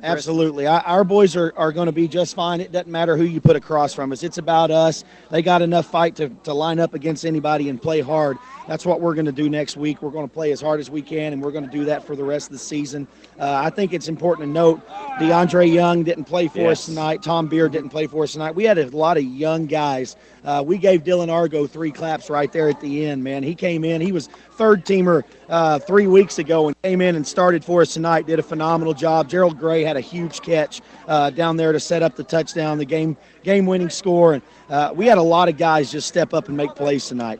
Absolutely. Our boys are going to be just fine. It doesn't matter who you put across from us. It's about us. They got enough fight to line up against anybody and play hard. That's what we're going to do next week. We're going to play as hard as we can, and we're going to do that for the rest of the season. I think it's important to note DeAndre Young didn't play for us tonight. Tom Beard didn't play for us tonight. We had a lot of young guys. We gave Dylan Argo 3 claps right there at the end, man. He came in. He was third-teamer 3 weeks ago and came in and started for us tonight, did a phenomenal job. Gerald Gray had a huge catch down there to set up the touchdown, the game-winning score. And we had a lot of guys just step up and make plays tonight.